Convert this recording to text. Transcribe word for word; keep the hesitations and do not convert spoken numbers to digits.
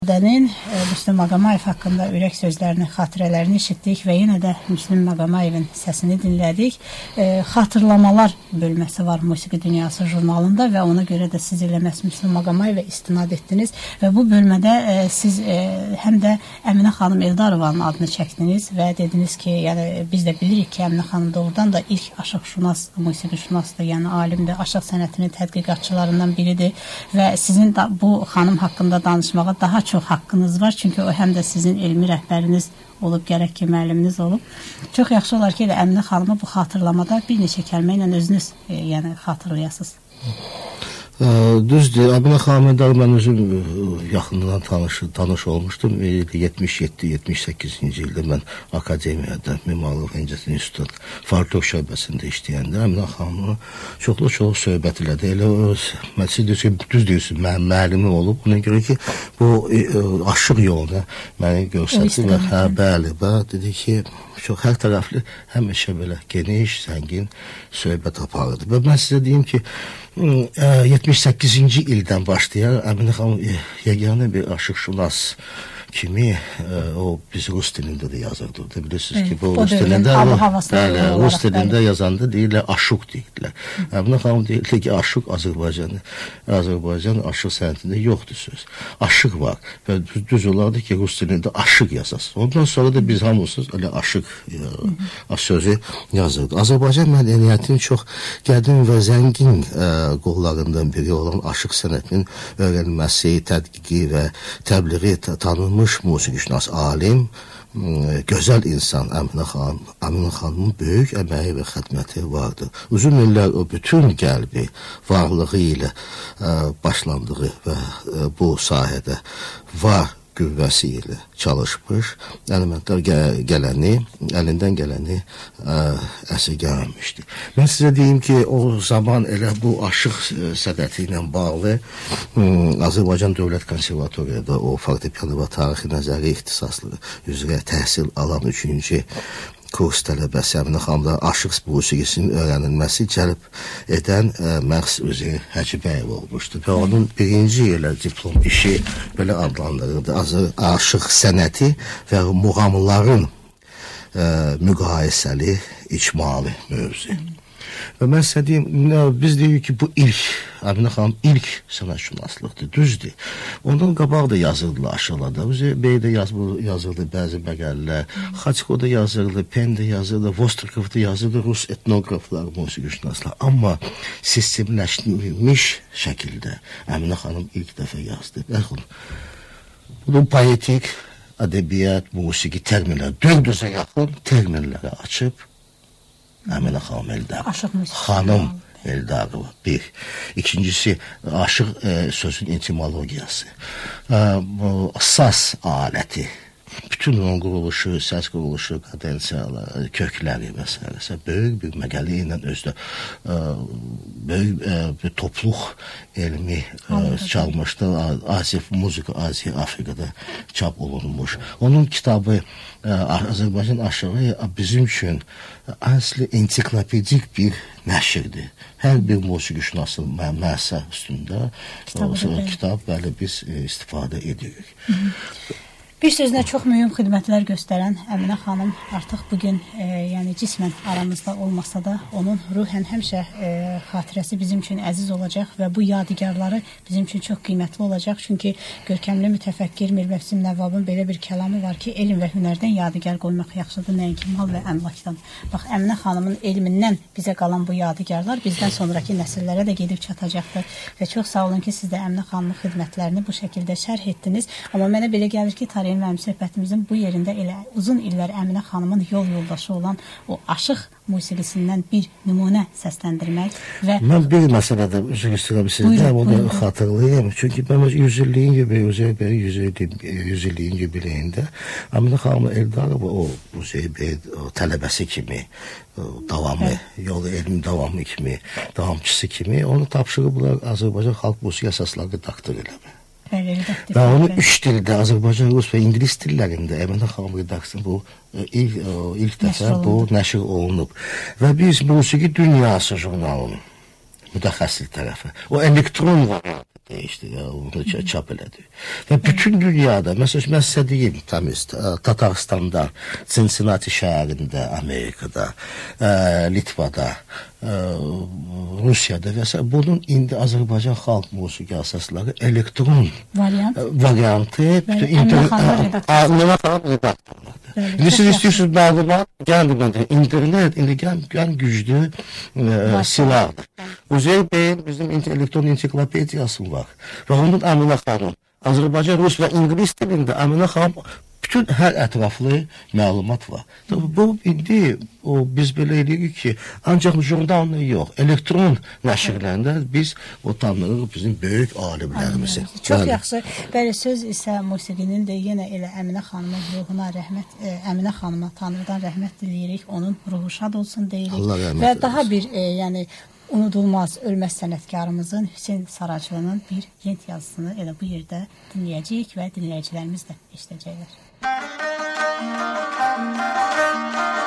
Dənin Müslüm Maqomayev haqqında ürək sözlərini, xatirələrini işitdik və yenə də Müslüm Maqomayevin səsini dinlədik. E, xatırlamalar bölməsi var Musiqi Dünyası jurnalında və ona görə də siz elə məhz Müslüm Maqomayevə istinad etdiniz və bu bölmədə e, siz e, həm də Əminə xanım Eldarovanın adını çəkdiniz və dediniz ki, yəni biz də bilirik ki, Əminə xanım doğrudan da ilk aşıqşünas, musiqişünasdır, yəni alimdir, aşıq sənətinin tədqiqatçılarından biridir və sizin da, bu xanım haqqında danışmağa daha çox haqqınız var, çünki o həm də sizin elmi rəhbəriniz olub, gərək ki, müəlliminiz olub. Çox yaxşı olar ki, elə Əminə xanımı bu xatırlamada bir neçə kəlmə ilə özünüz e, yəni xatırlayasınız. Düzdür, Əminə xanımdan mən özüm yaxından tanış, tanış olmuşdum. yetmiş yeddi yetmiş səkkizinci ildə mən akademiyada, Mimarlıq İncəsənət İnstitutu folklor şöbəsində işləyəndə Əminə xanımla çoxlu-çox söhbət elədi. Elə o, siz düz deyirsiniz, mənim müəllimi olub. Ona görə ki, bu aşıq yoluna məni göstərdi və hə, bəli, bəli, dedi ki, çox hər tərəfli həmişə belə geniş, zəngin söhbət aparırdı. Və mən sizə deyim ki, yetmiş səkkizinci ildən başlayan Əminə xanım yeganə bir aşıqşünas kimi o biz rus dilində də yazırdı. Bilirsiniz ki, bu rus dilində bəli, rus dilində yazanda deyirlər aşıq deyirlər. Əminə xanım deyirlər ki, aşıq Azərbaycanı, Azərbaycan aşıq sənətində yoxdur söz. Aşıq var və düz olardı ki, rus dilində aşıq yazasın. Ondan sonra da biz hamısız elə aşıq sözü yazırdı. Azərbaycan mədəniyyətinin çox qədim və zəngin qollarından biri olan aşıq sənətinin öyrənilməsi, tədqiqi və təbliği tanınmış musiqişünas alim, gözəl insan Əminə xanım, Əminə xanımın böyük əməyi və xidməti vardı. Uzun illər o bütün qəlbi, varlığı ilə başlandığı və bu sahədə var qüvvəsi ilə çalışmış, əlindən gələni, əlindən gələni əsirgəməmişdi. Mən sizə deyim ki, o zaman elə bu aşıq sənəti ilə bağlı Azərbaycan Dövlət Konservatoriyada o fortepiano və tarixi nəzəri ixtisaslı üzrə təhsil alan üçüncü kurs tələbəsi Əminə xanımda aşıq musiqisinin öyrənilməsi cəlb edən Məqs Üzeyir Həcibəyev olmuşdu və onun birinci ilə diplom işi belə adlandırıldı. Aşıq sənəti və muğamların müqayisəli icmalı mövzu. Və mən sizə deyim, biz deyirik ki, bu ilk, Əminə xanım ilk sənətşünaslıqdır, düzdür. Ondan qabaq da yazırdılar aşağılarda. Üzeyir bəy də yazırdı bəzi məqalələr, Xaçko da yazırdı, Pen də yazırdı, Vostrikov da yazırdı, Rus etnoqraflar, musiqişünaslar. Amma sistemləşdirilmiş şəkildə Əminə xanım ilk dəfə yazdı. Baxın, bunun poetik, ədəbiyyat, musiqi terminlər, dörd yüzə yaxın terminləri açıb Əminə xanım Eldarova, xanım Eldarova, bir. İkincisi, aşıq e, sözün etimologiyası, e, saz aləti, bütün onun quruluşu, səs quruluşu, kadensiyaları, kökləri və s. böyük bir məqalə ilə özdə ə, böyük ə, bir topluq elmi ə, çalmışdı. Asiya, Muzika Asiya Afrikada çap olunmuş. Onun kitabı ə, Azərbaycan aşığı bizim üçün əsli ensiklopedik bir nəşrdir. Hər bir musiqişünasın məhsə üstündə o, kitab bəli biz ə, istifadə edirik. Hı -hı. Bir sözlə çox mühüm xidmətlər göstərən Əminə xanım artıq bugün e, yəni cismən aramızda olmasa da onun ruhən həmişə e, xatirəsi bizim üçün əziz olacaq və bu yadigarları bizim üçün çox qiymətli olacaq. Çünki görkəmli mütəfəkkir Mir Məhsün Nəvvabın belə bir kəlamı var ki, elm və hünərdən yadigar qoymaq yaxşıdır, nəinki mal və əmlakdan. Bax, Əminə xanımın elmindən bizə qalan bu yadigarlar bizdən sonraki nəsillərə də gedib çatacaqdır. Və çox sağ olun ki, siz də Əminə xanımın xidmətlərini bu şəkildə şərh etdiniz. Amma mənə belə gəlir ki, tarix və söhbətimizin bu yerində elə uzun illər Əminə xanımın yol yoldaşı olan o aşıq musiqisindən bir nümunə səsləndirmək və... Mən bir məsələdə üzr istəyirəm sizdən, onu xatırlayayım. Çünki mən yüz illiyin gibi, Üzeyir bəyin yüz illiyin jubileyində Əminə xanım Eldarova o Üzeyir bəy tələbəsi kimi, davamı, yolu elmi davamı kimi, davamçısı kimi onu tapşırıblar Azərbaycan xalq musiqi əsasları redaktor eləmək. Və onu üç dildə, Azərbaycan, Rus və İngilis dillərində Əminə xanım redaksiyonu bu ilk, ilk dəfə bu nəşr olunub. Və biz Musiqi Dünyası jurnalının mütəxəssis tərəfi. O elektron variantı dəyişdi, ya, onu çap elədi. Və bütün dünyada, məsələn, mən sizə deyim, təmiz, Tatarstanda, Cincinnati şəhərində, Amerikada, ə, Litvada, ə, Rusiyada və s. bunun indi Azərbaycan xalq musiqi əsasları elektron variant variantı internet redaktorlardır. İndi siz istəyirsiniz məlumat, gəlin internet, indi gəlin güclü silahdır. Uzey Bey'in bizim elektron ensiklopediyası var və onun Əminə xanım, Azərbaycan, Rus və İngilis dilində Əminə xanım bütün hər ətraflı məlumat var. Bu, indi o, biz belə edirik ki, ancaq jurnalda yox, elektron nəşrlərində biz o tanırıq bizim böyük alimlərimizi. Çox yaxşı. Bəli, söz isə musiqinin də yenə elə Əminə xanımın ruhuna rəhmət, ə, Əminə xanıma Tanrıdan rəhmət diləyirik, onun ruhu şad olsun deyirik. Və daha bir, e, yəni, unudulmaz ölməz sənətkarımızın Hüseyn Saraçlı'nın bir yent yazısını elə bu yerdə dinləyəcəyik və dinləyicilərimiz də eşidəcəklər.